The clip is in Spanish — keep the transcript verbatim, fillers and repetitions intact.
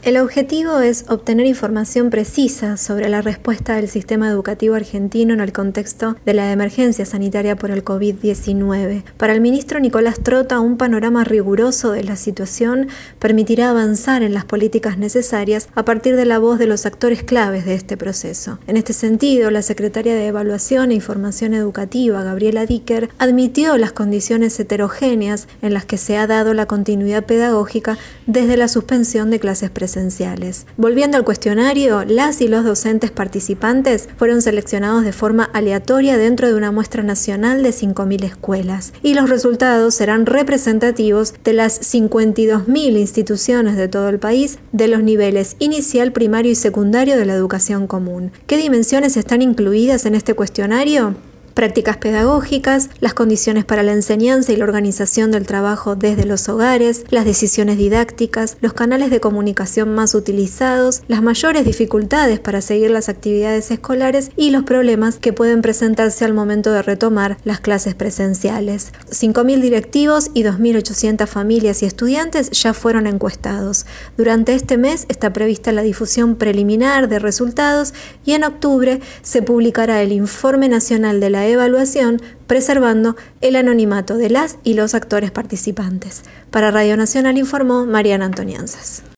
El objetivo es obtener información precisa sobre la respuesta del sistema educativo argentino en el contexto de la emergencia sanitaria por el COVID diecinueve. Para el ministro Nicolás Trota, un panorama riguroso de la situación permitirá avanzar en las políticas necesarias a partir de la voz de los actores claves de este proceso. En este sentido, la secretaria de Evaluación e Información Educativa, Gabriela Dicker, admitió las condiciones heterogéneas en las que se ha dado la continuidad pedagógica desde la suspensión de clases presenciales. Volviendo al cuestionario, las y los docentes participantes fueron seleccionados de forma aleatoria dentro de una muestra nacional de cinco mil escuelas, y los resultados serán representativos de las cincuenta y dos mil instituciones de todo el país de los niveles inicial, primario y secundario de la educación común. ¿Qué dimensiones están incluidas en este cuestionario? Prácticas pedagógicas, las condiciones para la enseñanza y la organización del trabajo desde los hogares, las decisiones didácticas, los canales de comunicación más utilizados, las mayores dificultades para seguir las actividades escolares y los problemas que pueden presentarse al momento de retomar las clases presenciales. cinco mil directivos y dos mil ochocientas familias y estudiantes ya fueron encuestados. Durante este mes está prevista la difusión preliminar de resultados y en octubre se publicará el Informe Nacional de la Evaluación, preservando el anonimato de las y los actores participantes. Para Radio Nacional informó Mariana Antonianzas.